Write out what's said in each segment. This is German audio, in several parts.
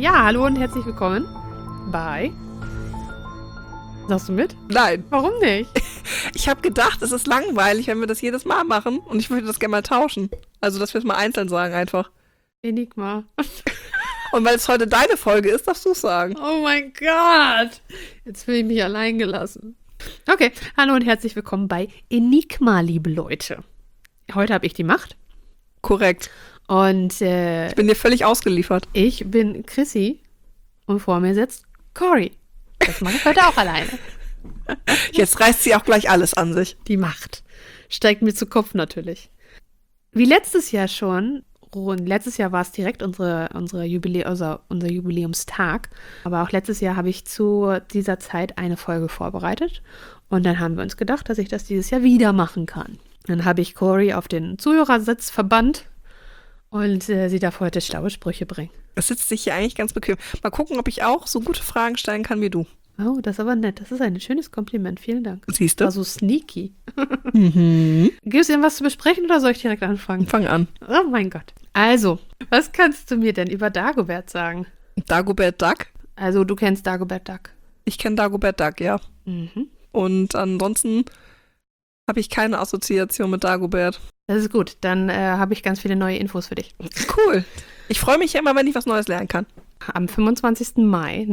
Ja, hallo und herzlich willkommen bei... Sagst du mit? Nein. Warum nicht? Ich habe gedacht, es ist langweilig, wenn wir das jedes Mal machen. Und ich würde das gerne mal tauschen. Also, dass wir es mal einzeln sagen einfach. Enigma. Und weil es heute deine Folge ist, darfst du es sagen. Oh mein Gott. Jetzt fühle ich mich allein gelassen. Okay, hallo und herzlich willkommen bei Enigma, liebe Leute. Heute habe ich die Macht. Korrekt. Und ich bin dir völlig ausgeliefert. ich bin Chrissy und vor mir sitzt Cory. Das mache ich heute auch alleine. Jetzt reißt sie auch gleich alles an sich. Die Macht steigt mir zu Kopf natürlich. Wie letztes Jahr schon, und letztes Jahr war es direkt unser Jubiläumstag, aber auch letztes Jahr habe ich zu dieser Zeit eine Folge vorbereitet und dann haben wir uns gedacht, dass ich das dieses Jahr wieder machen kann. Dann habe ich Cory auf den Zuhörersitz verbannt und sie darf heute schlaue Sprüche bringen. Es sitzt sich hier eigentlich ganz bequem. Mal gucken, ob ich auch so gute Fragen stellen kann wie du. Oh, das ist aber nett. Das ist ein schönes Kompliment. Vielen Dank. Siehst du? War so sneaky. Mhm. Gibt es irgendwas zu besprechen oder soll ich direkt anfangen? Fang an. Oh mein Gott. Also, was kannst du mir denn über Dagobert sagen? Dagobert Duck? Also, du kennst Dagobert Duck. Ich kenne Dagobert Duck, ja. Mhm. Und ansonsten habe ich keine Assoziation mit Dagobert. Das ist gut. Dann habe ich ganz viele neue Infos für dich. Cool. Ich freue mich ja immer, wenn ich was Neues lernen kann. Am 25. Mai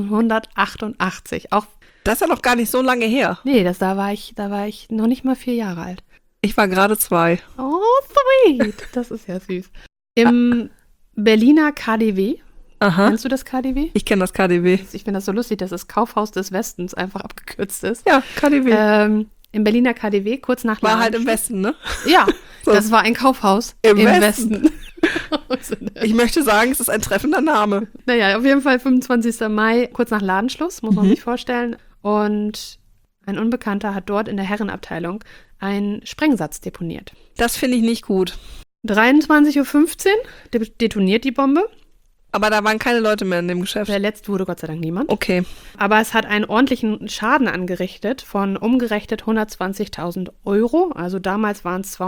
1988. Auch, Das ist ja noch gar nicht so lange her. nee, da war ich noch nicht mal 4 Jahre alt. Ich war gerade 2. Oh, sweet. Das ist ja süß. Im Berliner KaDeWe. Aha. Kennst du das KaDeWe? Ich kenne das KaDeWe. Ich finde das so lustig, dass das Kaufhaus des Westens einfach abgekürzt ist. Ja, KaDeWe. Im Berliner KaDeWe, kurz nach War halt im Ladenschluss. Westen, ne? Ja, So. das war ein Kaufhaus Im im Westen. Westen. Ich möchte sagen, es ist ein treffender Name. Naja, auf jeden Fall 25. Mai, kurz nach Ladenschluss, muss man sich vorstellen. Und ein Unbekannter hat dort in der Herrenabteilung einen Sprengsatz deponiert. Das finde ich nicht gut. 23:15 Uhr detoniert die Bombe. Aber da waren keine Leute mehr in dem Geschäft. Verletzt wurde Gott sei Dank niemand. Okay. Aber es hat einen ordentlichen Schaden angerichtet von umgerechnet 120.000 Euro. Also damals waren es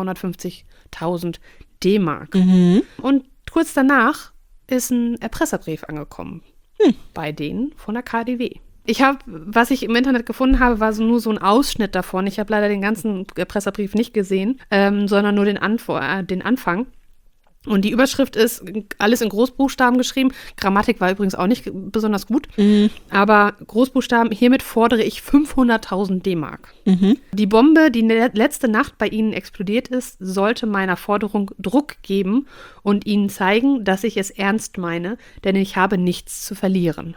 250.000 D-Mark. Und kurz danach ist ein Erpresserbrief angekommen bei denen von der KaDeWe. Was ich im Internet gefunden habe, war nur so ein Ausschnitt davon. Ich habe leider den ganzen Erpresserbrief nicht gesehen, sondern nur den Anfang. Und die Überschrift ist alles in Großbuchstaben geschrieben. Grammatik war übrigens auch nicht besonders gut. Aber Großbuchstaben, hiermit fordere ich 500.000 D-Mark. Die Bombe, die letzte Nacht bei Ihnen explodiert ist, sollte meiner Forderung Druck geben und Ihnen zeigen, dass ich es ernst meine, denn ich habe nichts zu verlieren.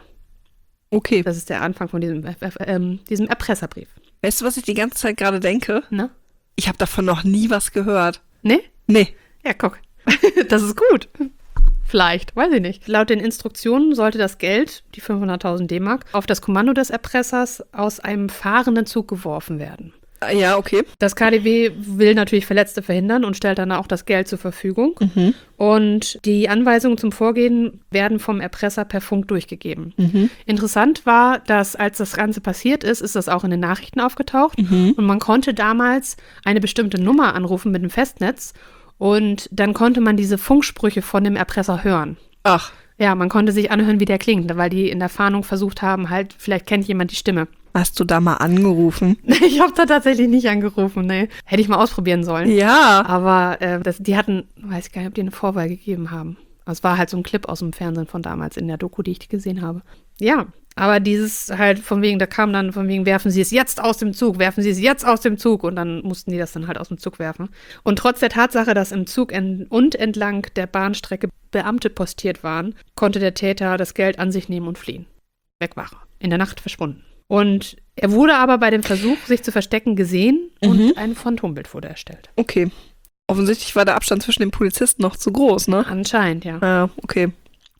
Okay. Das ist der Anfang von diesem Erpresserbrief. Weißt du, was ich die ganze Zeit gerade denke? Ne? Ich habe davon noch nie was gehört. Ne? Nee. Ja, guck. Das ist gut. Vielleicht, weiß ich nicht. Laut den Instruktionen sollte das Geld, die 500.000 D-Mark, auf das Kommando des Erpressers aus einem fahrenden Zug geworfen werden. Ja, okay. Das KaDeWe will natürlich Verletzte verhindern und stellt dann auch das Geld zur Verfügung. Und die Anweisungen zum Vorgehen werden vom Erpresser per Funk durchgegeben. Interessant war, dass als das Ganze passiert ist, ist das auch in den Nachrichten aufgetaucht. Und man konnte damals eine bestimmte Nummer anrufen mit dem Festnetz. Und dann konnte man diese Funksprüche von dem Erpresser hören. Ach. Ja, man konnte sich anhören, wie der klingt, weil die in der Fahndung versucht haben, halt, vielleicht kennt jemand die Stimme. Hast du da mal angerufen? Ich habe da tatsächlich nicht angerufen, ne. Hätte ich mal ausprobieren sollen. Ja. Aber die hatten, weiß ich gar nicht, ob die eine Vorwahl gegeben haben. Aber es war halt so ein Clip aus dem Fernsehen von damals in der Doku, die ich gesehen habe. Ja, aber dieses halt von wegen, da kam dann von wegen, werfen Sie es jetzt aus dem Zug, werfen Sie es jetzt aus dem Zug. Und dann mussten die das dann halt aus dem Zug werfen. Und trotz der Tatsache, dass im Zug und entlang der Bahnstrecke Beamte postiert waren, konnte der Täter das Geld an sich nehmen und fliehen. Weg war er. In der Nacht verschwunden. Und er wurde aber bei dem Versuch, sich zu verstecken, gesehen und ein Phantombild wurde erstellt. Okay. Offensichtlich war der Abstand zwischen den Polizisten noch zu groß, ne? Anscheinend, ja. Ja, okay.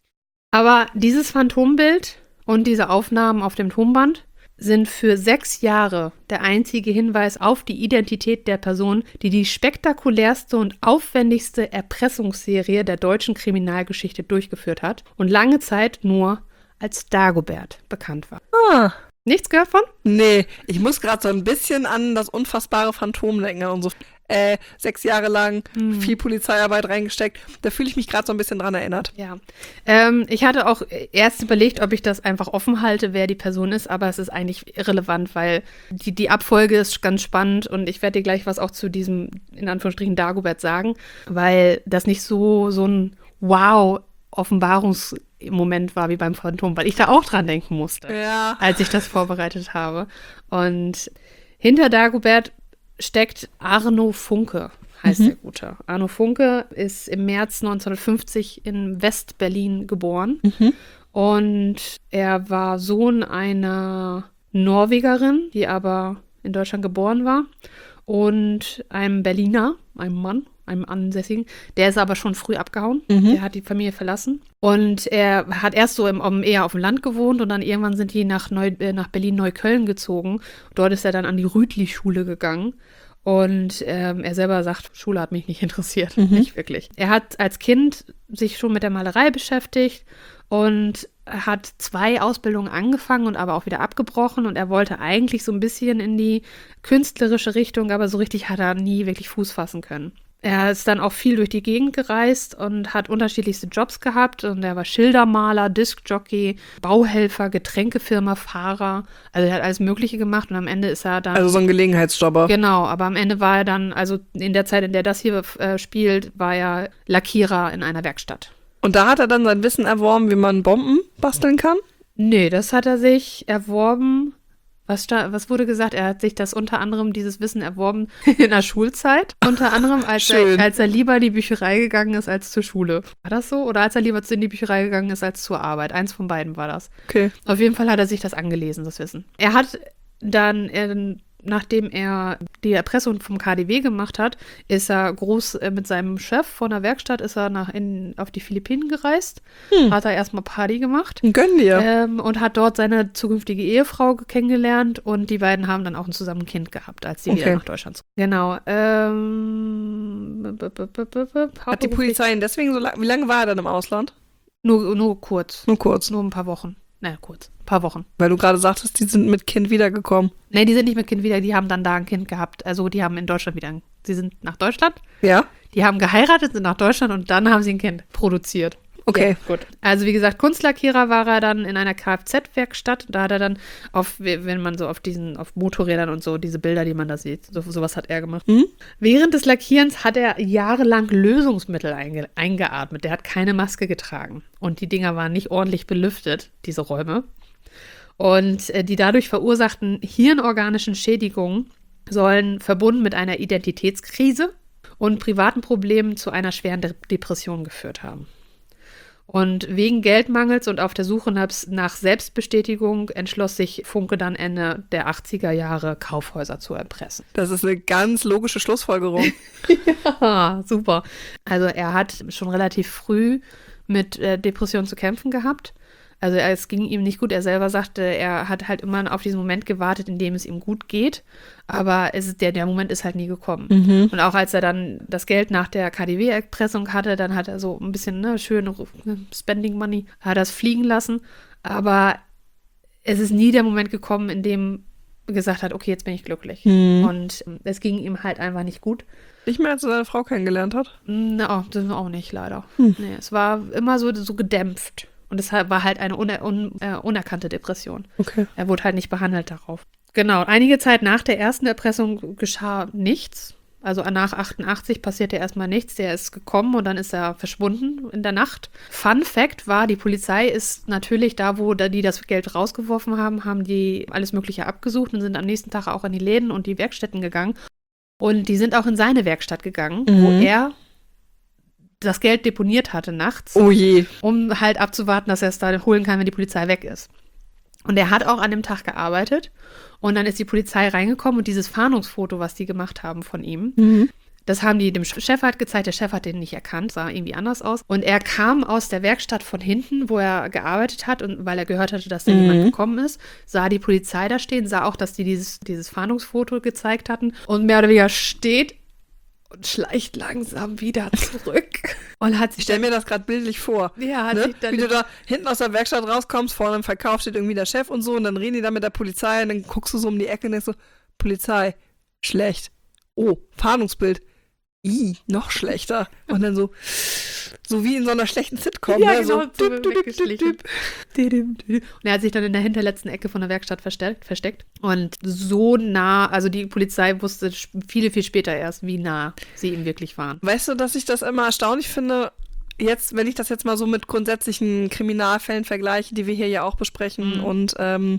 Aber dieses Phantombild und diese Aufnahmen auf dem Tonband sind für 6 Jahre der einzige Hinweis auf die Identität der Person, die die spektakulärste und aufwendigste Erpressungsserie der deutschen Kriminalgeschichte durchgeführt hat und lange Zeit nur als Dagobert bekannt war. Ah. Nichts gehört von? Nee, ich muss gerade so ein bisschen an das unfassbare Phantom denken und so. 6 Jahre lang viel Polizeiarbeit reingesteckt. Da fühle ich mich gerade so ein bisschen dran erinnert. Ja. Ich hatte auch erst überlegt, ob ich das einfach offen halte, wer die Person ist, aber es ist eigentlich irrelevant, weil die Abfolge ist ganz spannend und ich werde dir gleich was auch zu diesem, in Anführungsstrichen, Dagobert sagen, weil das nicht so ein Offenbarungsmoment war wie beim Phantom, weil ich da auch dran denken musste, als ich das vorbereitet habe. Und hinter Dagobert steckt Arno Funke, heißt der Gute. Arno Funke ist im März 1950 in West-Berlin geboren und er war Sohn einer Norwegerin, die aber in Deutschland geboren war, und einem Berliner, einem Mann, einem Ansässigen. Der ist aber schon früh abgehauen. Der hat die Familie verlassen. Und er hat erst so eher auf dem Land gewohnt und dann irgendwann sind die nach Berlin-Neukölln gezogen. Dort ist er dann an die Rütli-Schule gegangen. Und er selber sagt, Schule hat mich nicht interessiert. Nicht wirklich. Er hat als Kind sich schon mit der Malerei beschäftigt und hat 2 Ausbildungen angefangen und aber auch wieder abgebrochen. Und er wollte eigentlich so ein bisschen in die künstlerische Richtung, aber so richtig hat er nie wirklich Fuß fassen können. Er ist dann auch viel durch die Gegend gereist und hat unterschiedlichste Jobs gehabt. Und er war Schildermaler, Diskjockey, Bauhelfer, Getränkefirma, Fahrer. Also er hat alles Mögliche gemacht und am Ende ist er dann... Also so ein Gelegenheitsjobber. Genau, aber am Ende war er dann, also in der Zeit, in der das hier spielt, war er Lackierer in einer Werkstatt. Und da hat er dann sein Wissen erworben, wie man Bomben basteln kann? Nee, das hat er sich erworben... Was wurde gesagt? Er hat sich das unter anderem, dieses Wissen erworben in der Schulzeit. Unter anderem, als er lieber in die Bücherei gegangen ist als zur Schule. War das so? Oder als er lieber in die Bücherei gegangen ist als zur Arbeit? Eins von beiden war das. Okay. Auf jeden Fall hat er sich das angelesen, das Wissen. Er hat dann, nachdem er die Erpressung vom KaDeWe gemacht hat, ist er groß mit seinem Chef von der Werkstatt ist er auf die Philippinen gereist. Hat er erstmal Party gemacht. Gönn dir. Und hat dort seine zukünftige Ehefrau kennengelernt und die beiden haben dann auch zusammen ein Kind gehabt, als sie wieder nach Deutschland zogen. Genau. Hat die Polizei ihn deswegen so lange, wie lange war er dann im Ausland? Nur kurz. Nur kurz. Nur ein paar Wochen. Naja, kurz. Ein paar Wochen. Weil du gerade sagtest, die sind mit Kind wiedergekommen. Nee, die sind nicht mit Kind wieder, die haben dann da ein Kind gehabt. Also die haben in Deutschland sie sind nach Deutschland. Ja. Die haben geheiratet, sind nach Deutschland und dann haben sie ein Kind produziert. Okay. Ja, gut. Also wie gesagt, Kunstlackierer war er dann in einer Kfz-Werkstatt. Da hat er dann wenn man so auf Motorrädern und so, diese Bilder, die man da sieht, sowas hat er gemacht. Während des Lackierens hat er jahrelang Lösungsmittel eingeatmet. Der hat keine Maske getragen. Und die Dinger waren nicht ordentlich belüftet, diese Räume. Und die dadurch verursachten hirnorganischen Schädigungen sollen verbunden mit einer Identitätskrise und privaten Problemen zu einer schweren Depression geführt haben. Und wegen Geldmangels und auf der Suche nach Selbstbestätigung entschloss sich Funke dann Ende der 80er Jahre, Kaufhäuser zu erpressen. Das ist eine ganz logische Schlussfolgerung. Ja, super. Also er hat schon relativ früh mit Depressionen zu kämpfen gehabt. Also es ging ihm nicht gut. Er selber sagte, er hat halt immer auf diesen Moment gewartet, in dem es ihm gut geht. Aber der Moment ist halt nie gekommen. Und auch als er dann das Geld nach der KaDeWe-Erpressung hatte, dann hat er so ein bisschen schön Spending Money, hat er es fliegen lassen. Aber es ist nie der Moment gekommen, in dem er gesagt hat, okay, jetzt bin ich glücklich. Und es ging ihm halt einfach nicht gut. Nicht mehr, als er seine Frau kennengelernt hat? No, das auch nicht, leider. Nee, es war immer so gedämpft. Und es war halt eine unerkannte Depression. Okay. Er wurde halt nicht behandelt darauf. Genau, einige Zeit nach der ersten Erpressung geschah nichts. Also nach 88 passierte erstmal nichts. Der ist gekommen und dann ist er verschwunden in der Nacht. Fun Fact war, die Polizei ist natürlich da, wo die das Geld rausgeworfen haben die alles Mögliche abgesucht und sind am nächsten Tag auch in die Läden und die Werkstätten gegangen. Und die sind auch in seine Werkstatt gegangen, wo er das Geld deponiert hatte nachts, oh je, um halt abzuwarten, dass er es da holen kann, wenn die Polizei weg ist. Und er hat auch an dem Tag gearbeitet und dann ist die Polizei reingekommen und dieses Fahndungsfoto, was die gemacht haben von ihm, das haben die dem Chef halt gezeigt. Der Chef hat den nicht erkannt, sah irgendwie anders aus. Und er kam aus der Werkstatt von hinten, wo er gearbeitet hat und weil er gehört hatte, dass da jemand gekommen ist, sah die Polizei da stehen, sah auch, dass die dieses Fahndungsfoto gezeigt hatten und mehr oder weniger steht und schleicht langsam wieder zurück. Und hat sich ich stelle mir das gerade bildlich vor. Ja, hat sich dann wie du da hinten aus der Werkstatt rauskommst, vorne im Verkauf steht irgendwie der Chef und so und dann reden die da mit der Polizei und dann guckst du so um die Ecke und denkst so, Polizei, schlecht. oh, Fahndungsbild. Noch schlechter. Und dann so wie in so einer schlechten Sitcom. Ja, ne? genau, So, so weggeschlichen. Und er hat sich dann in der hinterletzten Ecke von der Werkstatt versteckt. Und so nah, also die Polizei wusste viel, viel später erst, wie nah sie ihm wirklich waren. Weißt du, dass ich das immer erstaunlich finde, jetzt, wenn ich das jetzt mal so mit grundsätzlichen Kriminalfällen vergleiche, die wir hier ja auch besprechen, und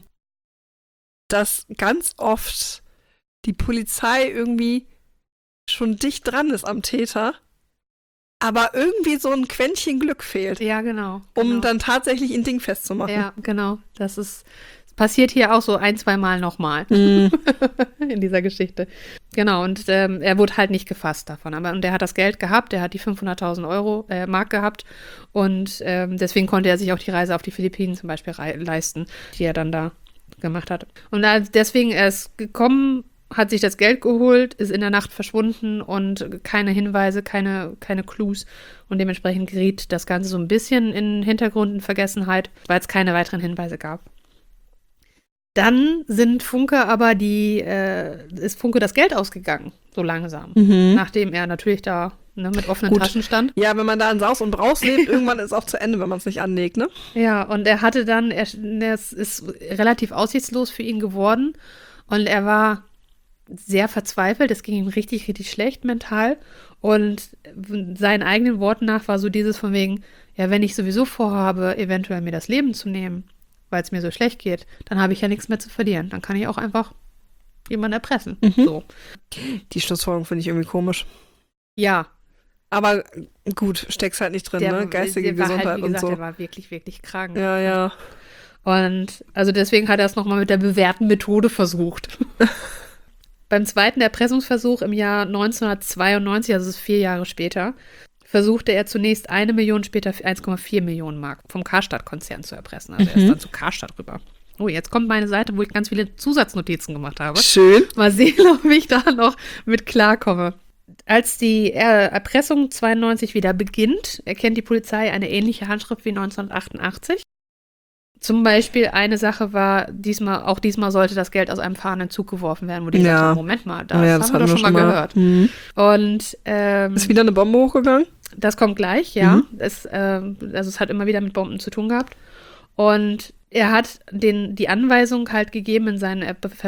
dass ganz oft die Polizei irgendwie schon dicht dran ist am Täter, aber irgendwie so ein Quäntchen Glück fehlt. Ja, genau. Um dann tatsächlich ein Ding festzumachen. Ja, genau. Das passiert hier auch so 1-2 Mal nochmal in dieser Geschichte. Genau, und er wurde halt nicht gefasst davon. Und er hat das Geld gehabt, er hat die 500.000 Mark gehabt und deswegen konnte er sich auch die Reise auf die Philippinen zum Beispiel leisten, die er dann da gemacht hat. Und deswegen er ist gekommen, hat sich das Geld geholt, ist in der Nacht verschwunden und keine Hinweise, keine Clues. Und dementsprechend geriet das Ganze so ein bisschen in Hintergrund, in Vergessenheit, weil es keine weiteren Hinweise gab. Dann ist Funke das Geld ausgegangen, so langsam. Nachdem er natürlich da mit offenen Taschen stand. Ja, wenn man da in Saus und Braus lebt, irgendwann ist es auch zu Ende, wenn man es nicht anlegt, ne? Ja, und es ist relativ aussichtslos für ihn geworden. Und er war sehr verzweifelt, es ging ihm richtig, richtig schlecht mental und seinen eigenen Worten nach war so dieses von wegen, ja, wenn ich sowieso vorhabe, eventuell mir das Leben zu nehmen, weil es mir so schlecht geht, dann habe ich ja nichts mehr zu verlieren. Dann kann ich auch einfach jemanden erpressen. So. Die Schlussfolgerung finde ich irgendwie komisch. Ja. Aber gut, steckst halt nicht drin, ne? Geistige Gesundheit halt, wie gesagt, und so. Der war wirklich, wirklich krank. Ja. Und also deswegen hat er es nochmal mit der bewährten Methode versucht. Beim zweiten Erpressungsversuch im Jahr 1992, also es ist 4 Jahre später, versuchte er zunächst 1 Million, später 1,4 Millionen Mark vom Karstadt-Konzern zu erpressen. Also er ist dann zu Karstadt rüber. Oh, jetzt kommt meine Seite, wo ich ganz viele Zusatznotizen gemacht habe. Schön. Mal sehen, ob ich da noch mit klarkomme. Als die Erpressung 92 wieder beginnt, erkennt die Polizei eine ähnliche Handschrift wie 1988. Zum Beispiel eine Sache war, diesmal sollte das Geld aus einem fahrenden Zug geworfen werden, wo die gesagt haben, Moment mal, das haben wir doch schon mal gehört. Und ist wieder eine Bombe hochgegangen? Das kommt gleich, ja. Es hat immer wieder mit Bomben zu tun gehabt. Und er hat die Anweisung halt gegeben in seinem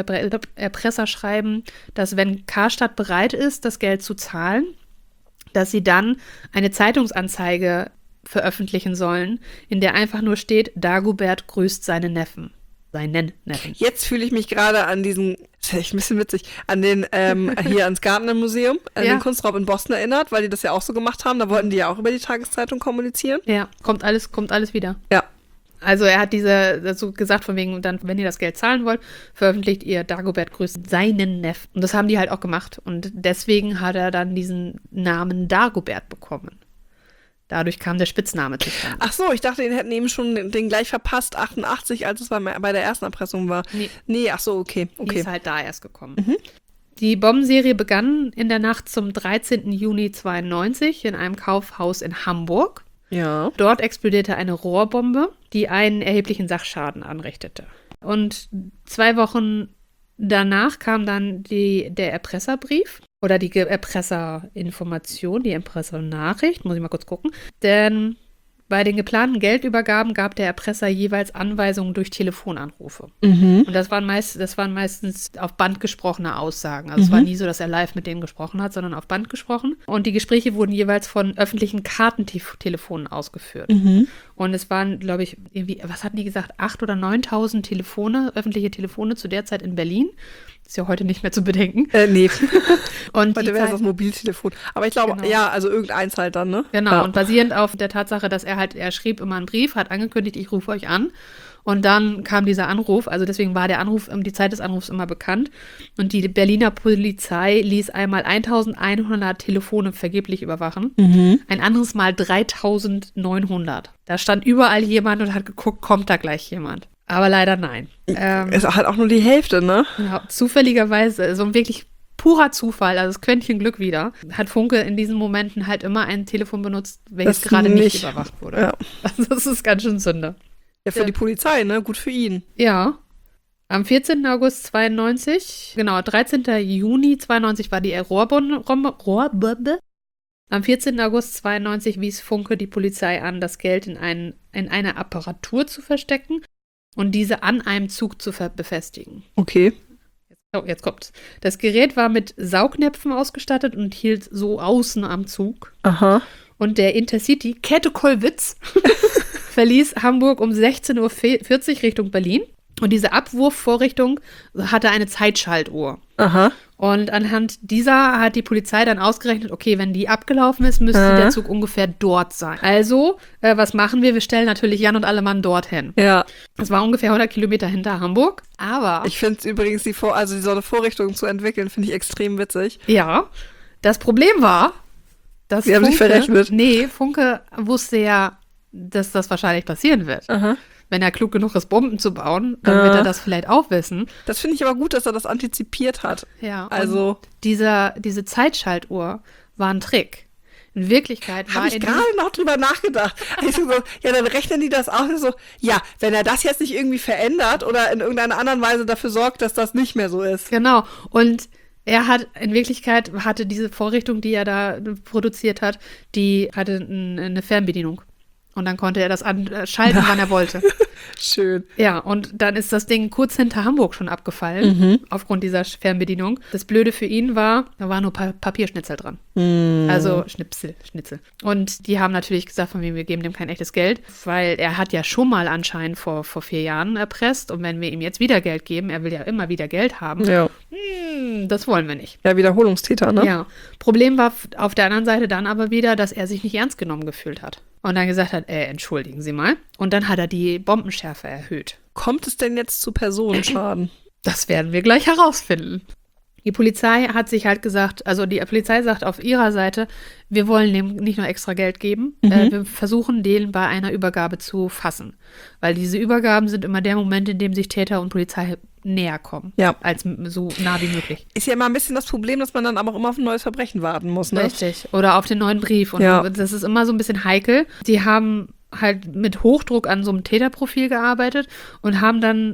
Erpresserschreiben, dass wenn Karstadt bereit ist, das Geld zu zahlen, dass sie dann eine Zeitungsanzeige veröffentlichen sollen, in der einfach nur steht, Dagobert grüßt seinen Neffen. Jetzt fühle ich mich gerade an diesen, das ist echt ein bisschen witzig, an den, hier ans Gardner Museum, an den Kunstraub in Boston erinnert, weil die das ja auch so gemacht haben. Da wollten die ja auch über die Tageszeitung kommunizieren. Ja, kommt alles wieder. Ja. Also er hat so gesagt von wegen, dann, wenn ihr das Geld zahlen wollt, veröffentlicht ihr Dagobert grüßt seinen Neffen. Und das haben die halt auch gemacht. Und deswegen hat er dann diesen Namen Dagobert bekommen. Dadurch kam der Spitzname zustande. Ach so, ich dachte, den hätten eben schon den gleich verpasst, 88, als es bei der ersten Erpressung war. Nee, ach so, okay. Die ist halt da erst gekommen. Die Bombenserie begann in der Nacht zum 13. Juni 92 in einem Kaufhaus in Hamburg. Ja. Dort explodierte eine Rohrbombe, die einen erheblichen Sachschaden anrichtete. Und 2 Wochen danach kam dann der Erpresserbrief oder die Erpresserinformation, die Erpressernachricht, muss ich mal kurz gucken. Denn bei den geplanten Geldübergaben gab der Erpresser jeweils Anweisungen durch Telefonanrufe. Und das waren meistens auf Band gesprochene Aussagen. Also es war nie so, dass er live mit denen gesprochen hat, sondern auf Band gesprochen. Und die Gespräche wurden jeweils von öffentlichen Kartentelefonen ausgeführt. Und es waren, glaube ich, irgendwie, was hatten die gesagt, 8.000 oder 9.000 öffentliche Telefone zu der Zeit in Berlin. Ist ja heute nicht mehr zu bedenken. Nee. Und heute wäre es das Mobiltelefon. Aber ich glaube, ja, also irgendeins halt dann, ne? Genau, ja. Und basierend auf der Tatsache, dass er schrieb immer einen Brief, hat angekündigt, ich rufe euch an. Und dann kam dieser Anruf, also deswegen war der Anruf, die Zeit des Anrufs immer bekannt. Und die Berliner Polizei ließ einmal 1.100 Telefone vergeblich überwachen, ein anderes Mal 3.900. Da stand überall jemand und hat geguckt, kommt da gleich jemand. Aber leider nein. Ist halt auch nur die Hälfte, ne? Genau, zufälligerweise, so ein wirklich purer Zufall, also das Quäntchen Glück wieder, hat Funke in diesen Momenten halt immer ein Telefon benutzt, welches gerade nicht überwacht wurde. Ja. Also das ist ganz schön Sünde. Ja, für die Polizei, ne? Gut für ihn. Ja. Am 14. August 92, genau, 13. Juni 92 war die Rohrbombe. Am 14. August 92 wies Funke die Polizei an, das Geld in einer Apparatur zu verstecken und diese an einem Zug zu befestigen. Okay. Jetzt kommt's. Das Gerät war mit Saugnäpfen ausgestattet und hielt so außen am Zug. Aha. Und der Intercity Käthe-Kollwitz verließ Hamburg um 16:40 Uhr Richtung Berlin. Und diese Abwurfvorrichtung hatte eine Zeitschaltuhr. Aha. Und anhand dieser hat die Polizei dann ausgerechnet, okay, wenn die abgelaufen ist, müsste der Zug ungefähr dort sein. Also, was machen wir? Wir stellen natürlich Jan und alle Mann dorthin. Ja. Das war ungefähr 100 Kilometer hinter Hamburg, aber... Ich finde es übrigens, so eine Vorrichtung zu entwickeln, finde ich extrem witzig. Ja, das Problem war, dass Sie haben sich verrechnet. Nee, Funke wusste ja, dass das wahrscheinlich passieren wird. Aha. Wenn er klug genug ist, Bomben zu bauen, dann wird er das vielleicht auch wissen. Das finde ich aber gut, dass er das antizipiert hat. Ja, also diese Zeitschaltuhr war ein Trick. In Wirklichkeit war habe ich gerade noch drüber nachgedacht. Also so, ja, dann rechnen die das auch so, ja, wenn er das jetzt nicht irgendwie verändert oder in irgendeiner anderen Weise dafür sorgt, dass das nicht mehr so ist. Genau. Und er in Wirklichkeit hatte diese Vorrichtung, die er da produziert hat, die hatte eine Fernbedienung. Und dann konnte er das anschalten, wann er wollte. Schön. Ja, und dann ist das Ding kurz hinter Hamburg schon abgefallen, aufgrund dieser Fernbedienung. Das Blöde für ihn war, da war nur Papierschnitzel dran. Also Schnitzel. Und die haben natürlich gesagt, von wem wir geben dem kein echtes Geld, weil er hat ja schon mal anscheinend vor 4 Jahren erpresst. Und wenn wir ihm jetzt wieder Geld geben, er will ja immer wieder Geld haben, ja. Das wollen wir nicht. Ja, Wiederholungstäter, ne? Ja. Problem war auf der anderen Seite dann aber wieder, dass er sich nicht ernst genommen gefühlt hat. Und dann gesagt hat, entschuldigen Sie mal. Und dann hat er die Bombenschärfe erhöht. Kommt es denn jetzt zu Personenschaden? Das werden wir gleich herausfinden. Die Polizei hat sich halt gesagt, also die Polizei sagt auf ihrer Seite, wir wollen dem nicht nur extra Geld geben, wir versuchen den bei einer Übergabe zu fassen. Weil diese Übergaben sind immer der Moment, in dem sich Täter und Polizei näher kommen. Ja. Als so nah wie möglich. Ist ja immer ein bisschen das Problem, dass man dann aber auch immer auf ein neues Verbrechen warten muss, ne? Richtig. Oder auf den neuen Brief. Und das ist immer so ein bisschen heikel. Die haben halt mit Hochdruck an so einem Täterprofil gearbeitet und haben dann,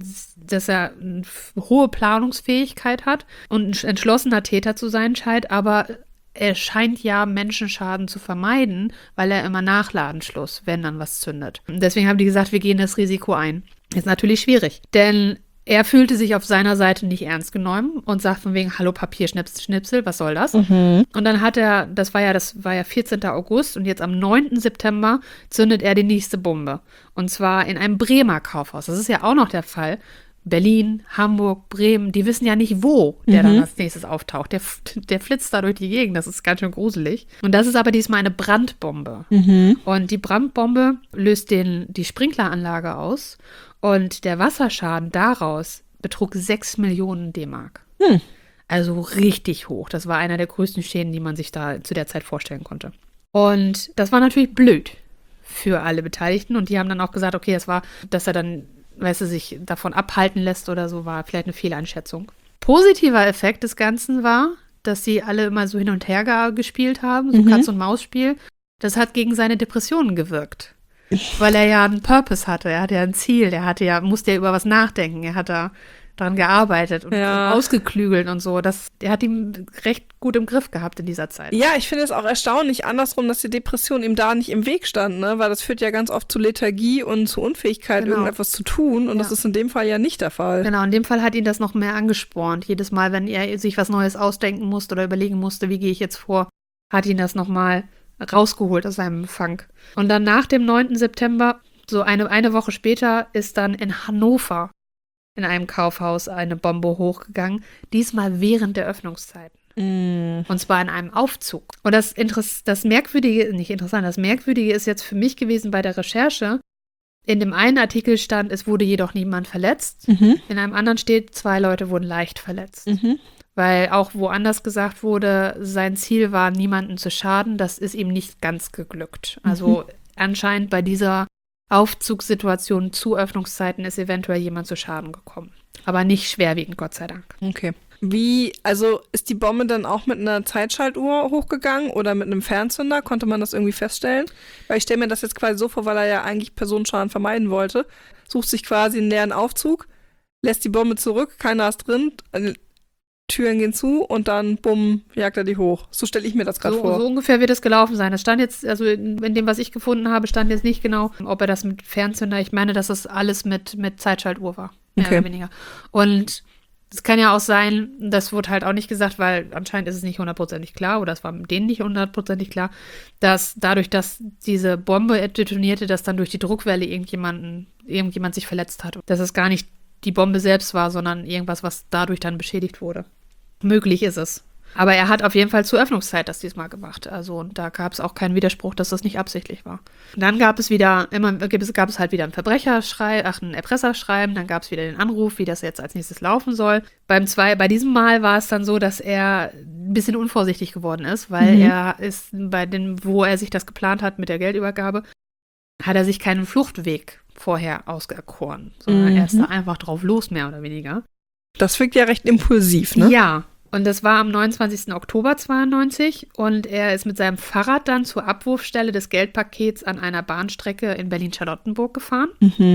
dass er eine hohe Planungsfähigkeit hat und ein entschlossener Täter zu sein scheint, aber er scheint ja Menschenschaden zu vermeiden, weil er immer nachladen schluss, wenn dann was zündet. Und deswegen haben die gesagt, wir gehen das Risiko ein. Ist natürlich schwierig, denn er fühlte sich auf seiner Seite nicht ernst genommen und sagt von wegen, hallo Papierschnipsel, was soll das? Und dann hat er, das war ja 14. August und jetzt am 9. September zündet er die nächste Bombe. Und zwar in einem Bremer Kaufhaus. Das ist ja auch noch der Fall. Berlin, Hamburg, Bremen, die wissen ja nicht, wo der dann als nächstes auftaucht. Der flitzt da durch die Gegend, das ist ganz schön gruselig. Und das ist aber diesmal eine Brandbombe. Und die Brandbombe löst die Sprinkleranlage aus. Und der Wasserschaden daraus betrug 6 Millionen D-Mark. Also richtig hoch. Das war einer der größten Schäden, die man sich da zu der Zeit vorstellen konnte. Und das war natürlich blöd für alle Beteiligten. Und die haben dann auch gesagt, okay, das war, dass er dann, sich davon abhalten lässt oder so, war vielleicht eine Fehleinschätzung. Positiver Effekt des Ganzen war, dass sie alle immer so hin und her gespielt haben, so Katz-und-Maus-Spiel. Das hat gegen seine Depressionen gewirkt. Weil er ja einen Purpose hatte, er hatte ja ein Ziel, musste ja über was nachdenken, er hat da dran gearbeitet und ausgeklügelt und so. Er hat ihn recht gut im Griff gehabt in dieser Zeit. Ja, ich finde es auch erstaunlich andersrum, dass die Depression ihm da nicht im Weg stand, ne? Weil das führt ja ganz oft zu Lethargie und zu Unfähigkeit, irgendetwas zu tun. Und das ist in dem Fall ja nicht der Fall. Genau, in dem Fall hat ihn das noch mehr angespornt. Jedes Mal, wenn er sich was Neues ausdenken musste oder überlegen musste, wie gehe ich jetzt vor, hat ihn das nochmal rausgeholt aus seinem Funk. Und dann nach dem 9. September, so eine Woche später, ist dann in Hannover in einem Kaufhaus eine Bombe hochgegangen, diesmal während der Öffnungszeiten. Und zwar in einem Aufzug. Und das Merkwürdige ist jetzt für mich gewesen bei der Recherche, in dem einen Artikel stand, es wurde jedoch niemand verletzt. In einem anderen steht, 2 Leute wurden leicht verletzt. Weil auch woanders gesagt wurde, sein Ziel war, niemanden zu schaden. Das ist ihm nicht ganz geglückt. Also anscheinend bei dieser Aufzugssituation zu Öffnungszeiten ist eventuell jemand zu Schaden gekommen. Aber nicht schwerwiegend, Gott sei Dank. Okay. Also ist die Bombe dann auch mit einer Zeitschaltuhr hochgegangen oder mit einem Fernzünder? Konnte man das irgendwie feststellen? Weil ich stelle mir das jetzt quasi so vor, weil er ja eigentlich Personenschaden vermeiden wollte. Sucht sich quasi einen leeren Aufzug, lässt die Bombe zurück, keiner ist drin, Türen gehen zu und dann, bumm, jagt er die hoch. So stelle ich mir das gerade vor. So ungefähr wird es gelaufen sein. Das stand jetzt, also in dem, was ich gefunden habe, stand jetzt nicht genau, ob er das mit Fernzünder, ich meine, dass das alles mit Zeitschaltuhr war. Mehr oder weniger. Und es kann ja auch sein, das wurde halt auch nicht gesagt, weil anscheinend ist es nicht hundertprozentig klar, oder es war denen nicht hundertprozentig klar, dass dadurch, dass diese Bombe detonierte, dass dann durch die Druckwelle irgendjemand sich verletzt hat. Dass es gar nicht die Bombe selbst war, sondern irgendwas, was dadurch dann beschädigt wurde. Möglich ist es. Aber er hat auf jeden Fall zur Öffnungszeit das diesmal gemacht. Also und da gab es auch keinen Widerspruch, dass das nicht absichtlich war. Dann gab es halt wieder ein ein Erpresserschreiben, dann gab es wieder den Anruf, wie das jetzt als nächstes laufen soll. Bei diesem Mal war es dann so, dass er ein bisschen unvorsichtig geworden ist, weil er ist wo er sich das geplant hat mit der Geldübergabe, hat er sich keinen Fluchtweg vorher auserkoren, sondern er ist da einfach drauf los, mehr oder weniger. Das wirkt ja recht impulsiv, ne? Ja, und das war am 29. Oktober 92 und er ist mit seinem Fahrrad dann zur Abwurfstelle des Geldpakets an einer Bahnstrecke in Berlin-Charlottenburg gefahren.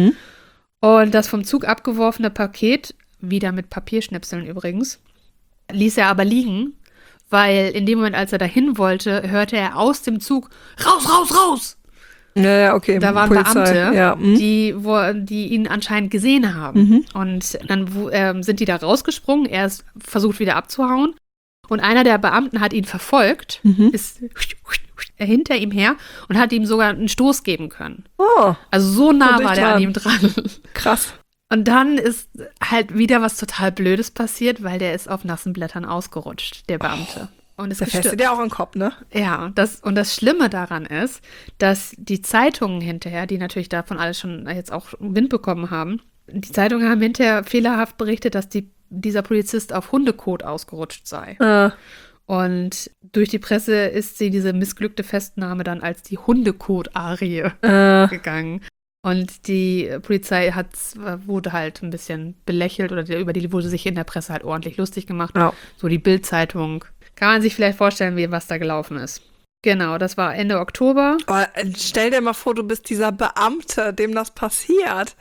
Und das vom Zug abgeworfene Paket, wieder mit Papierschnipseln übrigens, ließ er aber liegen, weil in dem Moment, als er dahin wollte, hörte er aus dem Zug, raus, raus, raus! Ja, okay. Da waren Polizei. Beamte, die ihn anscheinend gesehen haben. Und dann sind die da rausgesprungen. Er ist versucht wieder abzuhauen. Und einer der Beamten hat ihn verfolgt, ist hinter ihm her und hat ihm sogar einen Stoß geben können. Oh. Also so nah war der an ihm dran. Krass. Und dann ist halt wieder was total Blödes passiert, weil der ist auf nassen Blättern ausgerutscht, der Beamte. Und es fesselt ja auch an den Kopf, ne? Ja, das Schlimme daran ist, dass die Zeitungen hinterher, die natürlich davon alles schon jetzt auch Wind bekommen haben, die Zeitungen haben hinterher fehlerhaft berichtet, dass dieser Polizist auf Hundekot ausgerutscht sei. Und durch die Presse ist diese missglückte Festnahme dann als die Hundekot-Arie gegangen. Und die Polizei wurde halt ein bisschen belächelt oder wurde sich in der Presse halt ordentlich lustig gemacht. Ja. So die Bild-Zeitung. Kann man sich vielleicht vorstellen, was da gelaufen ist. Genau, das war Ende Oktober. Aber stell dir mal vor, du bist dieser Beamte, dem das passiert.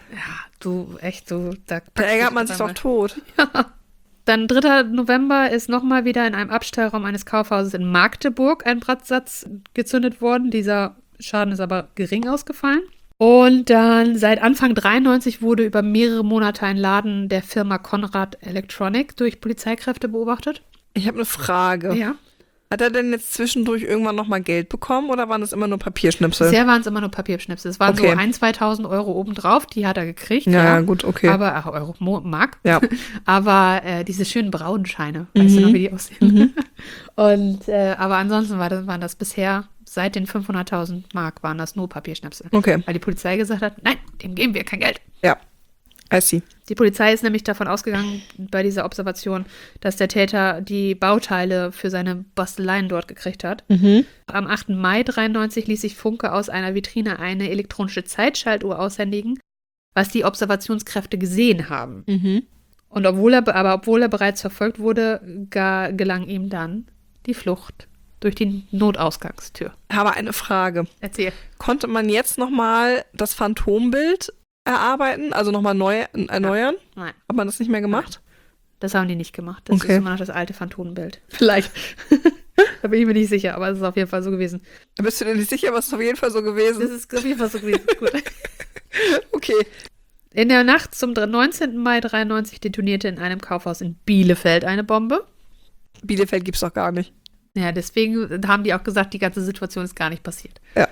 Ja, da ärgert man sich doch tot. Ja. Dann 3. November ist nochmal wieder in einem Abstellraum eines Kaufhauses in Magdeburg ein Brandsatz gezündet worden. Dieser Schaden ist aber gering ausgefallen. Und dann seit Anfang 93 wurde über mehrere Monate ein Laden der Firma Conrad Electronic durch Polizeikräfte beobachtet. Ich habe eine Frage. Ja. Hat er denn jetzt zwischendurch irgendwann nochmal Geld bekommen oder waren das immer nur Papierschnipsel? Bisher waren es immer nur Papierschnipsel. Es waren so 1.000, 2.000 Euro obendrauf, die hat er gekriegt. Ja, gut, okay. Aber, Euro, Mark. Ja. Aber diese schönen braunen Scheine, weißt du noch, wie die aussehen? Und, aber ansonsten waren das bisher, seit den 500.000 Mark waren das nur Papierschnipsel. Okay. Weil die Polizei gesagt hat, nein, dem geben wir kein Geld. Ja. I see. Die Polizei ist nämlich davon ausgegangen, bei dieser Observation, dass der Täter die Bauteile für seine Basteleien dort gekriegt hat. Am 8. Mai 93 ließ sich Funke aus einer Vitrine eine elektronische Zeitschaltuhr aushändigen, was die Observationskräfte gesehen haben. Und obwohl er bereits verfolgt wurde, gelang ihm dann die Flucht durch die Notausgangstür. Ich habe eine Frage. Erzähl. Konnte man jetzt nochmal das Phantombild erarbeiten, also nochmal neu erneuern? Nein. Hat man das nicht mehr gemacht? Nein. Das haben die nicht gemacht. Das ist immer noch das alte Phantombild. Vielleicht. Da bin ich mir nicht sicher, aber es ist auf jeden Fall so gewesen. Da bist du dir nicht sicher, aber es ist auf jeden Fall so gewesen? Das ist auf jeden Fall so gewesen. Gut. Okay. In der Nacht zum 19. Mai 93 detonierte in einem Kaufhaus in Bielefeld eine Bombe. Bielefeld gibt's doch gar nicht. Ja, deswegen haben die auch gesagt, die ganze Situation ist gar nicht passiert. Ja.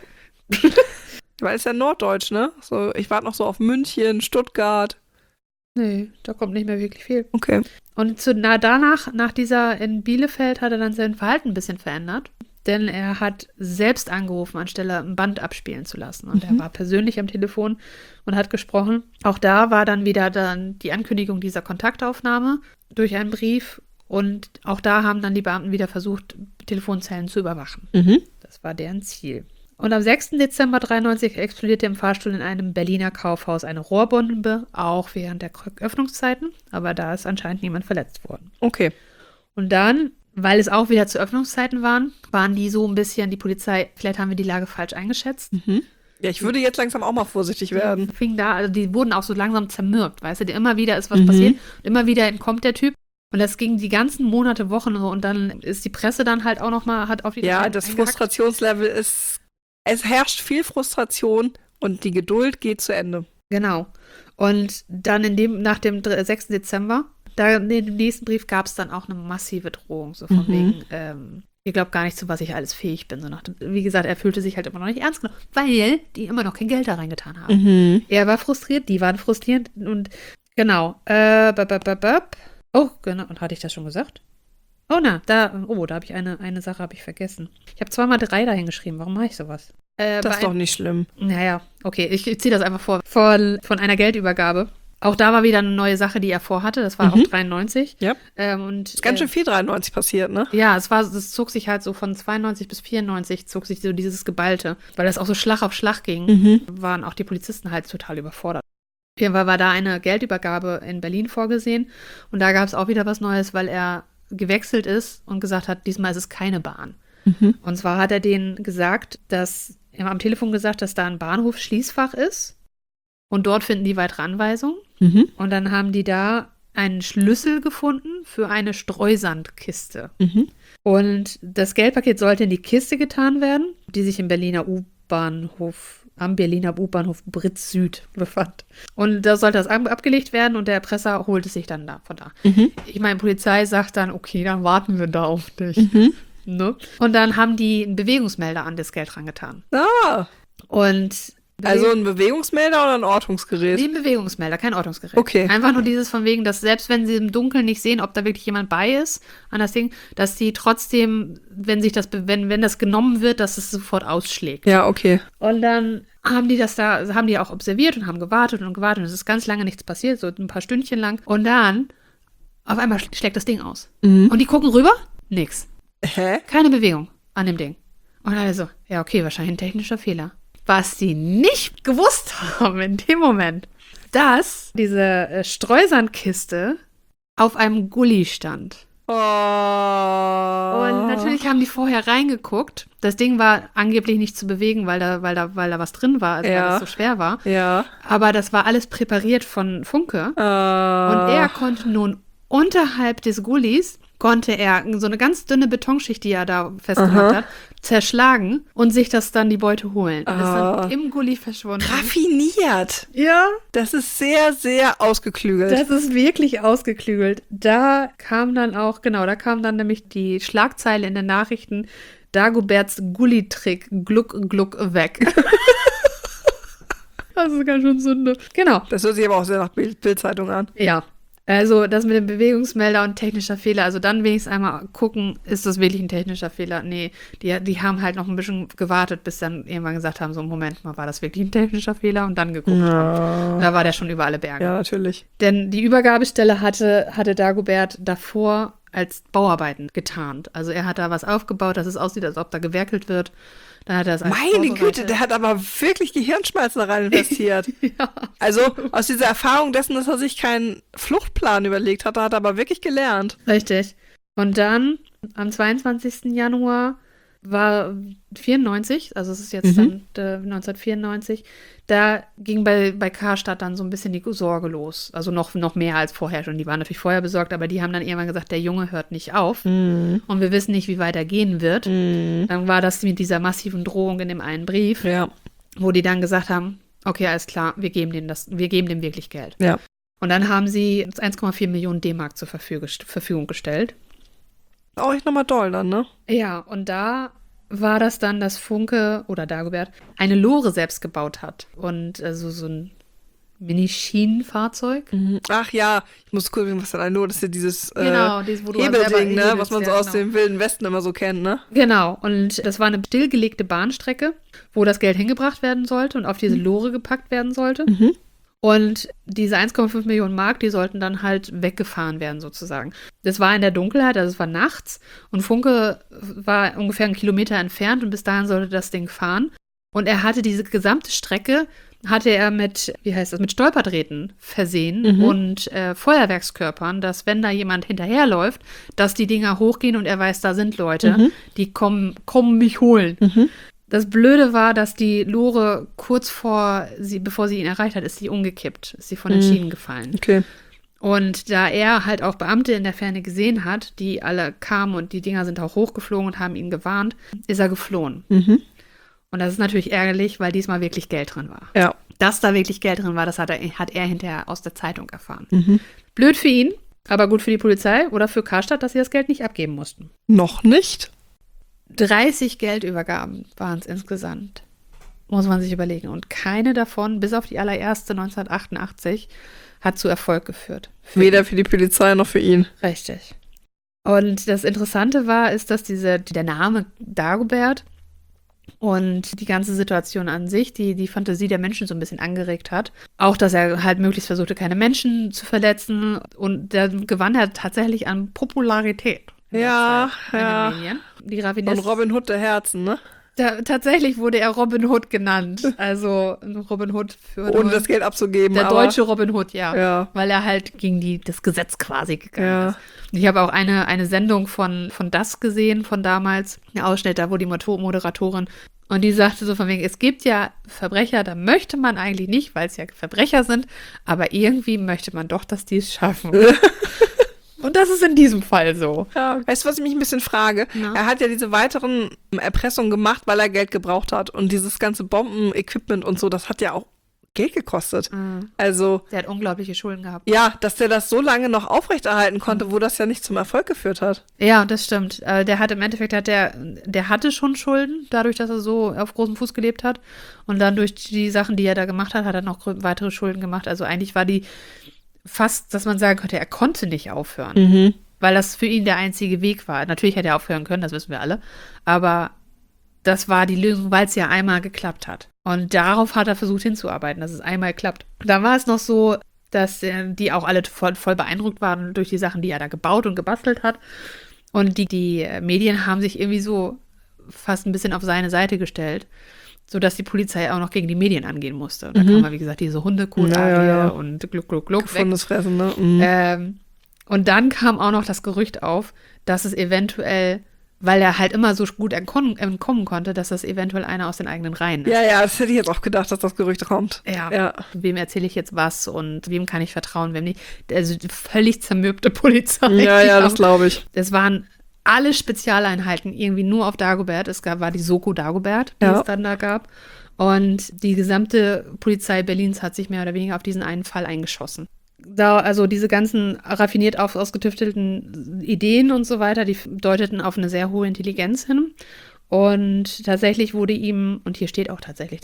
Weil es ist ja norddeutsch, ne? So, ich warte noch so auf München, Stuttgart. Nee, da kommt nicht mehr wirklich viel. Okay. Und nach dieser in Bielefeld hat er dann sein Verhalten ein bisschen verändert. Denn er hat selbst angerufen, anstelle ein Band abspielen zu lassen. Und er war persönlich am Telefon und hat gesprochen. Auch da war dann wieder die Ankündigung dieser Kontaktaufnahme durch einen Brief. Und auch da haben dann die Beamten wieder versucht, Telefonzellen zu überwachen. Das war deren Ziel. Und am 6. Dezember 93 explodierte im Fahrstuhl in einem Berliner Kaufhaus eine Rohrbombe, auch während der Öffnungszeiten. Aber da ist anscheinend niemand verletzt worden. Okay. Und dann, weil es auch wieder zu Öffnungszeiten waren die so ein bisschen, die Polizei, vielleicht haben wir die Lage falsch eingeschätzt. Ja, ich würde jetzt langsam auch mal vorsichtig werden. Die wurden auch so langsam zermürbt, weißt du, immer wieder ist was passiert und immer wieder entkommt der Typ. Und das ging die ganzen Monate, Wochen so und dann ist die Presse dann halt auch nochmal, hat auf die Ja, das Frustrationslevel es herrscht viel Frustration und die Geduld geht zu Ende. Genau. Und dann nach dem 6. Dezember, da in dem nächsten Brief gab es dann auch eine massive Drohung, so von wegen, ihr glaubt gar nicht, zu was ich alles fähig bin. So wie gesagt, er fühlte sich halt immer noch nicht ernst genommen, weil die immer noch kein Geld da reingetan haben. Er war frustriert, die waren frustriert und genau. Oh, genau. Und hatte ich das schon gesagt? Oh, da habe ich eine Sache habe ich vergessen. Ich habe 2x3 dahin geschrieben. Warum mache ich sowas? Das ist doch nicht schlimm. Naja, okay. Ich ziehe das einfach vor. Von einer Geldübergabe. Auch da war wieder eine neue Sache, die er vorhatte. Das war auch 93. Ja. Und ganz schön viel 93 passiert, ne? Ja, es zog sich halt so von 92 bis 94 zog sich so dieses Geballte. Weil das auch so Schlag auf Schlag ging, waren auch die Polizisten halt total überfordert. Auf jeden Fall war da eine Geldübergabe in Berlin vorgesehen und da gab es auch wieder was Neues, weil er gewechselt ist und gesagt hat, diesmal ist es keine Bahn. Und zwar hat er denen gesagt, am Telefon gesagt, dass da ein Bahnhof Schließfach ist und dort finden die weitere Anweisungen. Und dann haben die da einen Schlüssel gefunden für eine Streusandkiste. Und das Geldpaket sollte in die Kiste getan werden, die sich am Berliner U-Bahnhof Britz Süd befand. Und da sollte das abgelegt werden und der Erpresser holt es sich dann von da. Ich meine, Polizei sagt dann, okay, dann warten wir da auf dich. Ne? Und dann haben die einen Bewegungsmelder an das Geld rangetan. Ah. Und also ein Bewegungsmelder oder ein Ortungsgerät? Nee, ein Bewegungsmelder, kein Ortungsgerät. Okay. Einfach nur dieses von wegen, dass selbst wenn sie im Dunkeln nicht sehen, ob da wirklich jemand bei ist an das Ding, dass die trotzdem, wenn das genommen wird, dass es sofort ausschlägt. Ja, okay. Und dann haben die auch observiert und haben gewartet und es ist ganz lange nichts passiert, so ein paar Stündchen lang. Und dann auf einmal schlägt das Ding aus. Und die gucken rüber, nix. Hä? Keine Bewegung an dem Ding. Und alle so, ja okay, wahrscheinlich ein technischer Fehler. Was sie nicht gewusst haben in dem Moment, dass diese Streusandkiste auf einem Gully stand. Oh. Und natürlich haben die vorher reingeguckt. Das Ding war angeblich nicht zu bewegen, weil da was drin war, weil es so schwer war. Ja. Aber das war alles präpariert von Funke. Und er konnte nun unterhalb des Gullys konnte er so eine ganz dünne Betonschicht, die er da festgemacht hat, zerschlagen und sich das dann die Beute holen. Und ist dann im Gully verschwunden. Raffiniert. Ja. Das ist sehr, sehr ausgeklügelt. Das ist wirklich ausgeklügelt. Da kam dann nämlich die Schlagzeile in den Nachrichten, Dagoberts Gully-Trick, Gluck, Gluck, weg. Das ist ganz schön Sünde. Genau. Das hört sich aber auch sehr nach Bild-Zeitung an. Ja. Also das mit dem Bewegungsmelder und technischer Fehler, also dann wenigstens einmal gucken, ist das wirklich ein technischer Fehler? Nee, die haben halt noch ein bisschen gewartet, bis dann irgendwann gesagt haben, so Moment mal, war das wirklich ein technischer Fehler? Und dann geguckt haben. Da war der schon über alle Berge. Ja, natürlich. Denn die Übergabestelle hatte Dagobert davor als Bauarbeiten getarnt. Also er hat da was aufgebaut, dass es aussieht, als ob da gewerkelt wird. Dann hat er das Meine Güte, der hat aber wirklich Gehirnschmalz da rein investiert. Ja. Also aus dieser Erfahrung dessen, dass er sich keinen Fluchtplan überlegt hat, hat er aber wirklich gelernt. Richtig. Und dann am 22. Januar war 94, also es ist jetzt dann 1994, da ging bei Karstadt dann so ein bisschen die Sorge los. Also noch mehr als vorher schon. Die waren natürlich vorher besorgt, aber die haben dann irgendwann gesagt, der Junge hört nicht auf. Und wir wissen nicht, wie weit er gehen wird. Dann war das mit dieser massiven Drohung in dem einen Brief, wo die dann gesagt haben, okay, alles klar, wir geben dem wirklich Geld. Ja. Und dann haben sie 1,4 Millionen D-Mark zur Verfügung gestellt. Auch echt nochmal doll dann, ne? Ja, und da war das dann, dass Funke oder Dagobert eine Lore selbst gebaut hat. Und also so ein Mini-Schienenfahrzeug. Ach ja, ich muss kurz was dann Lore, das ist ja dieses wo du Hebelding, ne? Was man so aus dem Wilden Westen immer so kennt, ne? Genau, und das war eine stillgelegte Bahnstrecke, wo das Geld hingebracht werden sollte und auf diese Lore gepackt werden sollte. Und diese 1,5 Millionen Mark, die sollten dann halt weggefahren werden sozusagen. Das war in der Dunkelheit, also es war nachts und Funke war ungefähr 1 Kilometer entfernt und bis dahin sollte das Ding fahren. Und er hatte diese gesamte Strecke, mit Stolperdrähten versehen und Feuerwerkskörpern, dass wenn da jemand hinterherläuft, dass die Dinger hochgehen und er weiß, da sind Leute, die kommen mich holen. Das Blöde war, dass die Lore bevor sie ihn erreicht hat, ist sie umgekippt. Ist sie von den Schienen gefallen. Okay. Und da er halt auch Beamte in der Ferne gesehen hat, die alle kamen und die Dinger sind auch hochgeflogen und haben ihn gewarnt, ist er geflohen. Mhm. Und das ist natürlich ärgerlich, weil diesmal wirklich Geld drin war. Ja. Dass da wirklich Geld drin war, das hat er hinterher aus der Zeitung erfahren. Mhm. Blöd für ihn, aber gut für die Polizei oder für Karstadt, dass sie das Geld nicht abgeben mussten. Noch nicht? 30 Geldübergaben waren es insgesamt. Muss man sich überlegen. Und keine davon, bis auf die allererste 1988, hat zu Erfolg geführt. Weder für die Polizei noch für ihn. Richtig. Und das Interessante ist, dass der Name Dagobert und die ganze Situation an sich, die Fantasie der Menschen so ein bisschen angeregt hat. Auch, dass er halt möglichst versuchte, keine Menschen zu verletzen. Und da gewann er tatsächlich an Popularität. Ja. Die Und Robin Hood der Herzen, ne? Tatsächlich wurde er Robin Hood genannt. Also Robin Hood ohne das Geld abzugeben. Der deutsche Robin Hood, ja. Weil er halt gegen das Gesetz quasi gegangen ist. Und ich habe auch eine Sendung von Das gesehen, von damals, ein Ausschnitt, da wo die Moderatorin, und die sagte so von wegen, es gibt ja Verbrecher, da möchte man eigentlich nicht, weil es ja Verbrecher sind, aber irgendwie möchte man doch, dass die es schaffen. Und das ist in diesem Fall so. Ja. Weißt du, was ich mich ein bisschen frage? Ja. Er hat ja diese weiteren Erpressungen gemacht, weil er Geld gebraucht hat. Und dieses ganze Bombenequipment und so, das hat ja auch Geld gekostet. Mhm. Also. Der hat unglaubliche Schulden gehabt. Ja, dass der das so lange noch aufrechterhalten konnte, wo das ja nicht zum Erfolg geführt hat. Ja, das stimmt. Der hat im Endeffekt, der hatte schon Schulden, dadurch, dass er so auf großem Fuß gelebt hat. Und dann durch die Sachen, die er da gemacht hat, hat er noch weitere Schulden gemacht. Also eigentlich war die fast, dass man sagen könnte, er konnte nicht aufhören, weil das für ihn der einzige Weg war. Natürlich hätte er aufhören können, das wissen wir alle, aber das war die Lösung, weil es ja einmal geklappt hat. Und darauf hat er versucht hinzuarbeiten, dass es einmal klappt. Da war es noch so, dass die auch alle voll beeindruckt waren durch die Sachen, die er da gebaut und gebastelt hat. Und die Medien haben sich irgendwie so fast ein bisschen auf seine Seite gestellt, sodass die Polizei auch noch gegen die Medien angehen musste. Und da kam mal, wie gesagt, diese Hundekot-Arie und Gluck, Gluck, Gluck. Gefundenes Fressen, ne? Und dann kam auch noch das Gerücht auf, dass es eventuell, weil er halt immer so gut entkommen konnte, dass das eventuell einer aus den eigenen Reihen ist. Ja, das hätte ich jetzt auch gedacht, dass das Gerücht kommt. Ja. Wem erzähle ich jetzt was und wem kann ich vertrauen, wem nicht? Also völlig zermürbte Polizei. Ja, das glaube ich. Das waren alle Spezialeinheiten irgendwie nur auf Dagobert. War die Soko Dagobert, die es dann da gab. Und die gesamte Polizei Berlins hat sich mehr oder weniger auf diesen einen Fall eingeschossen. Also diese ganzen raffiniert ausgetüftelten Ideen und so weiter, die deuteten auf eine sehr hohe Intelligenz hin. Und tatsächlich wurde ihm, und hier steht auch tatsächlich,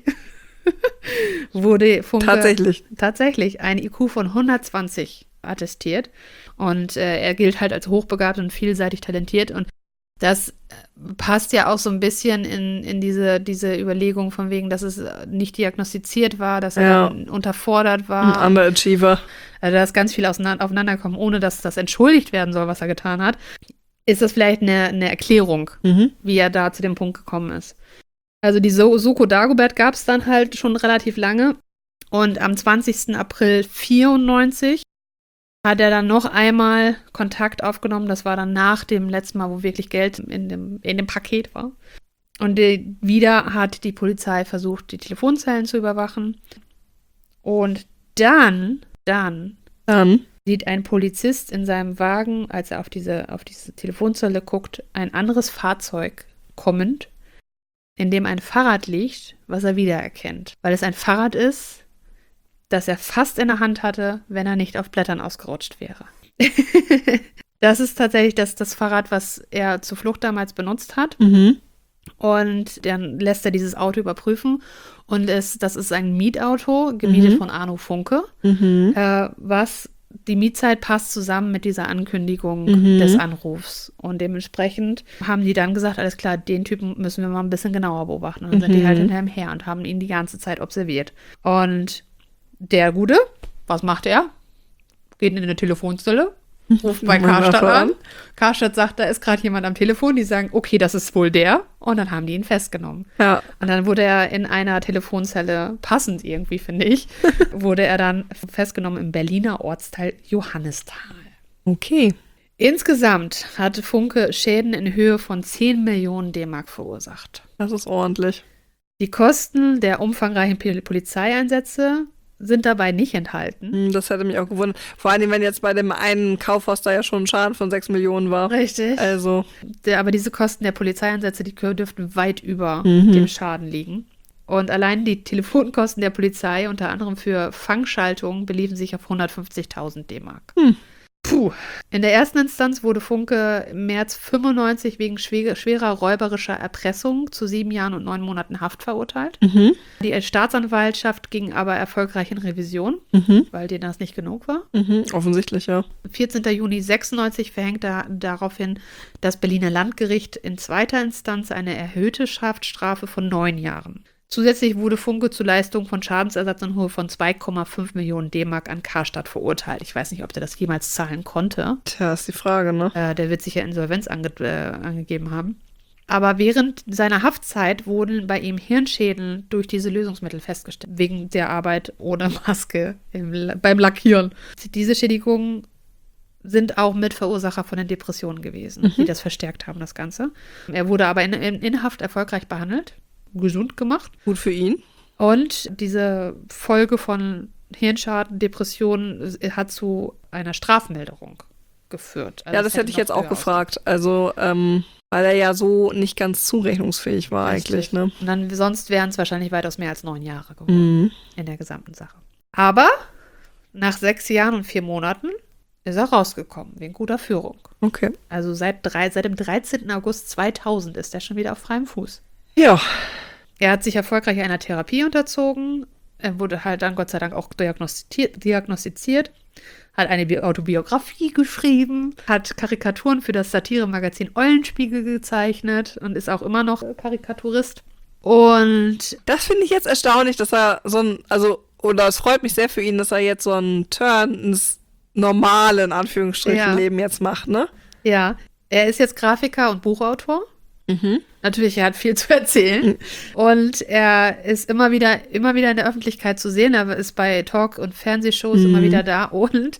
wurde tatsächlich ein IQ von 120 attestiert. Und er gilt halt als hochbegabt und vielseitig talentiert. Und das passt ja auch so ein bisschen in diese Überlegung von wegen, dass es nicht diagnostiziert war, dass er unterfordert war. Ein Underachiever. Also da ist ganz viel aufeinanderkommen, ohne dass das entschuldigt werden soll, was er getan hat. Ist das vielleicht eine Erklärung, wie er da zu dem Punkt gekommen ist. Also die Soko Dagobert gab es dann halt schon relativ lange. Und am 20. April 1994 hat er dann noch einmal Kontakt aufgenommen. Das war dann nach dem letzten Mal, wo wirklich Geld in dem Paket war. Und wieder hat die Polizei versucht, die Telefonzellen zu überwachen. Und dann sieht ein Polizist in seinem Wagen, als er auf diese Telefonzelle guckt, ein anderes Fahrzeug kommend, in dem ein Fahrrad liegt, was er wiedererkennt. Weil es ein Fahrrad ist, das er fast in der Hand hatte, wenn er nicht auf Blättern ausgerutscht wäre. Das ist tatsächlich das Fahrrad, was er zur Flucht damals benutzt hat. Und dann lässt er dieses Auto überprüfen. Und das ist ein Mietauto, gemietet von Arno Funke, was die Mietzeit passt zusammen mit dieser Ankündigung des Anrufs. Und dementsprechend haben die dann gesagt, alles klar, den Typen müssen wir mal ein bisschen genauer beobachten. Und dann sind die halt hinter ihm her und haben ihn die ganze Zeit observiert. Und der Gute, was macht er? Geht in eine Telefonzelle, ruft bei Karstadt an. Karstadt sagt, da ist gerade jemand am Telefon. Die sagen, okay, das ist wohl der. Und dann haben die ihn festgenommen. Ja. Und dann wurde er in einer Telefonzelle, passend irgendwie, finde ich, wurde er dann festgenommen im Berliner Ortsteil Johannisthal. Okay. Insgesamt hatte Funke Schäden in Höhe von 10 Millionen D-Mark verursacht. Das ist ordentlich. Die Kosten der umfangreichen Polizeieinsätze sind dabei nicht enthalten. Das hätte mich auch gewundert. Vor allem, wenn jetzt bei dem einen Kaufhaus da ja schon ein Schaden von 6 Millionen war. Richtig. Also. Aber diese Kosten der Polizeieinsätze, die dürften weit über dem Schaden liegen. Und allein die Telefonkosten der Polizei, unter anderem für Fangschaltungen, beliefen sich auf 150.000 D-Mark. Puh. In der ersten Instanz wurde Funke im März 95 wegen schwerer räuberischer Erpressung zu 7 Jahren und 9 Monaten Haft verurteilt. Die Staatsanwaltschaft ging aber erfolgreich in Revision, weil denen das nicht genug war. Offensichtlich, ja. 14. Juni 96 verhängte daraufhin das Berliner Landgericht in zweiter Instanz eine erhöhte Haftstrafe von 9 Jahren. Zusätzlich wurde Funke zu Leistung von Schadensersatz in Höhe von 2,5 Millionen D-Mark an Karstadt verurteilt. Ich weiß nicht, ob der das jemals zahlen konnte. Tja, ist die Frage, ne? Der wird sicher Insolvenz angegeben haben. Aber während seiner Haftzeit wurden bei ihm Hirnschäden durch diese Lösungsmittel festgestellt, wegen der Arbeit ohne Maske beim Lackieren. Diese Schädigungen sind auch Mitverursacher von den Depressionen gewesen, die das verstärkt haben, das Ganze. Er wurde aber in Haft erfolgreich behandelt. Gesund gemacht. Gut für ihn. Und diese Folge von Hirnschaden, Depressionen hat zu einer Strafmilderung geführt. Also ja, das hätte ich jetzt auch gefragt. Also, weil er ja so nicht ganz zurechnungsfähig war eigentlich, ne? Und dann, sonst wären es wahrscheinlich weitaus mehr als 9 Jahre geworden in der gesamten Sache. Aber nach 6 Jahren und 4 Monaten ist er rausgekommen, wegen guter Führung. Okay. Also seit dem 13. August 2000 ist er schon wieder auf freiem Fuß. Ja. Er hat sich erfolgreich einer Therapie unterzogen. Er wurde halt dann Gott sei Dank auch diagnostiziert. Hat eine Autobiografie geschrieben. Hat Karikaturen für das Satiremagazin Eulenspiegel gezeichnet und ist auch immer noch Karikaturist. Und das finde ich jetzt erstaunlich, dass er oder es freut mich sehr für ihn, dass er jetzt so einen Turn ins normale, in Anführungsstrichen, Leben jetzt macht, ne? Ja. Er ist jetzt Grafiker und Buchautor. Natürlich, er hat viel zu erzählen. Und er ist immer wieder in der Öffentlichkeit zu sehen. Er ist bei Talk- und Fernsehshows immer wieder da. Und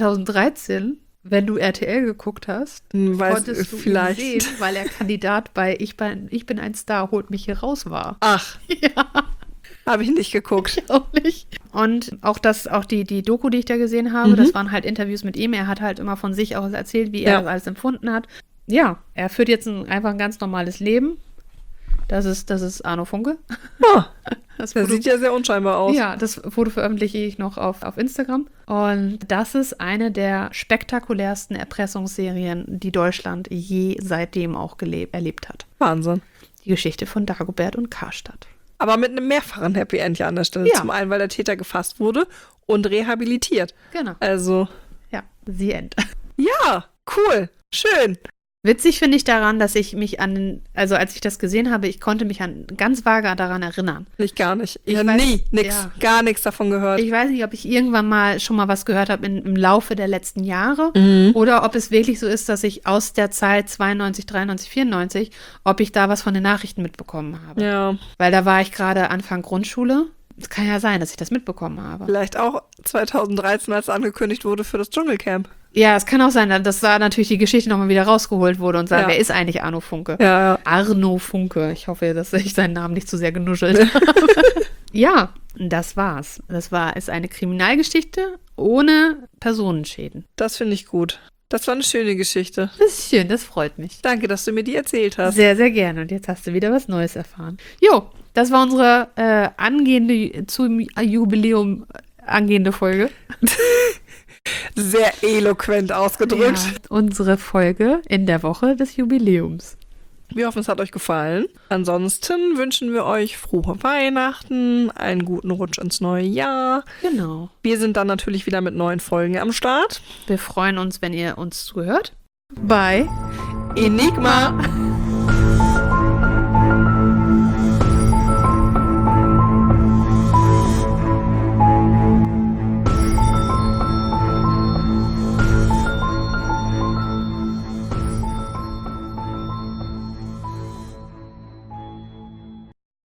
2013, wenn du RTL geguckt hast, konntest du ihn sehen, weil er Kandidat bei Ich bin ein Star, holt mich hier raus war. Ach. Ja. Habe ich nicht geguckt. Ich auch nicht. Und auch die Doku, die ich da gesehen habe, das waren halt Interviews mit ihm. Er hat halt immer von sich aus erzählt, wie er das alles empfunden hat. Ja, er führt jetzt einfach ein ganz normales Leben. Das ist Arno Funke. Oh, das sieht ja sehr unscheinbar aus. Ja, das Foto veröffentliche ich noch auf Instagram. Und das ist eine der spektakulärsten Erpressungsserien, die Deutschland je seitdem auch erlebt hat. Wahnsinn. Die Geschichte von Dagobert und Karstadt. Aber mit einem mehrfachen Happy End ja an der Stelle. Ja. Zum einen, weil der Täter gefasst wurde und rehabilitiert. Genau. Also. Ja, the end. Ja, cool. Schön. Witzig finde ich daran, dass ich mich als ich das gesehen habe, ich konnte mich ganz vage daran erinnern. Ich gar nicht. Ich habe gar nichts davon gehört. Ich weiß nicht, ob ich irgendwann schon mal was gehört habe im Laufe der letzten Jahre oder ob es wirklich so ist, dass ich aus der Zeit 92, 93, 94, ob ich da was von den Nachrichten mitbekommen habe. Ja. Weil da war ich gerade Anfang Grundschule. Es kann ja sein, dass ich das mitbekommen habe. Vielleicht auch 2013, als angekündigt wurde für das Dschungelcamp. Ja, es kann auch sein, dass da natürlich die Geschichte nochmal wieder rausgeholt wurde und sagt, wer ist eigentlich Arno Funke? Ja. Arno Funke. Ich hoffe, dass ich seinen Namen nicht zu sehr genuschelt habe. Ja, das war's. Ist eine Kriminalgeschichte ohne Personenschäden. Das finde ich gut. Das war eine schöne Geschichte. Das ist schön, das freut mich. Danke, dass du mir die erzählt hast. Sehr, sehr gerne. Und jetzt hast du wieder was Neues erfahren. Jo, das war unsere zum Jubiläum angehende Folge. Sehr eloquent ausgedrückt. Ja, unsere Folge in der Woche des Jubiläums. Wir hoffen, es hat euch gefallen. Ansonsten wünschen wir euch frohe Weihnachten, einen guten Rutsch ins neue Jahr. Genau. Wir sind dann natürlich wieder mit neuen Folgen am Start. Wir freuen uns, wenn ihr uns zuhört. Bei Enigma.